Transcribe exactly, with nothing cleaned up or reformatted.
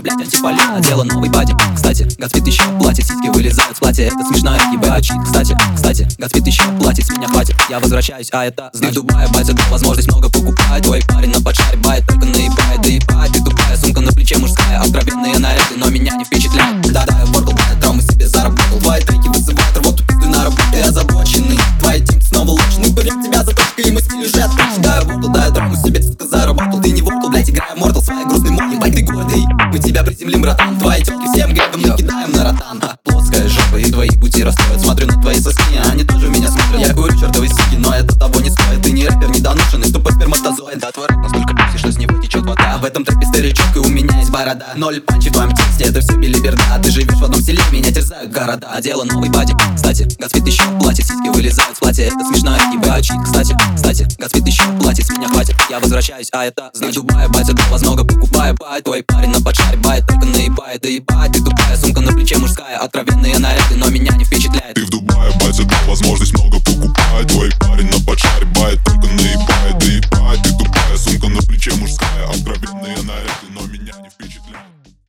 блядь, антифолия, надела новый бади. Кстати, Godspeed еще платит, сиськи вылезают с платья. Это смешно, и бачит. Кстати, кстати, Godspeed еще платит, с меня хватит. Я возвращаюсь, а это значит в Дубае, батя, да, возможность много покупает. Твой парень на поджаре бает, только наебает, да ебает. Ты тупая, сумка на плече мужская, откровенные наряды, но меня не впечатляет. Да-да, я воркал, бает, травмы себе заработал. Твои треки вызывают рвоту, пизды на работе, я озабоченный. Твои тимки снова ложные, берем тебя за точкой, и мы стиль уже отлично. Да, я воркал, да, я травму себе, сука, заработал. Ты не воркал, блядь, играя в Mortal, своей грустной молнией, бать, ты гордый. Мы тебя приземлим, братан, твои тёлки всем гребем, мы кидаем на ротан. А, плоская жопа и твои пути расстроят. Смотрю на твои соски, они тоже меня смотрят. Я курю чертовы сики, но это того не стоит. Ты не рэпер, недоношенный, тупой сперматозоид. Да, твой рэп настолько пусти, что с него течет вода. В этом трэпе старичок, и у меня есть борода. Ноль панчи в твоем тексте, это все билиберда. Ты живешь в одном селе, меня терзают города. Одела новый бади. Кстати, Godspeed еще платит, сиськи вылезают с платья. Это смешно, и бачит. Кстати, кстати, Godspeed еще платит, с меня хватит. Я возвращаюсь, а это значит в Дубае, батя, да, вас много покупаю. Бай, твой парень на поджаре бает, только наебает, да ебает. Ты тупая, сумка на плече мужская, откровенные наряды, но меня не впечатляет. Ты в Дубае, батя, да, возможность много покупать.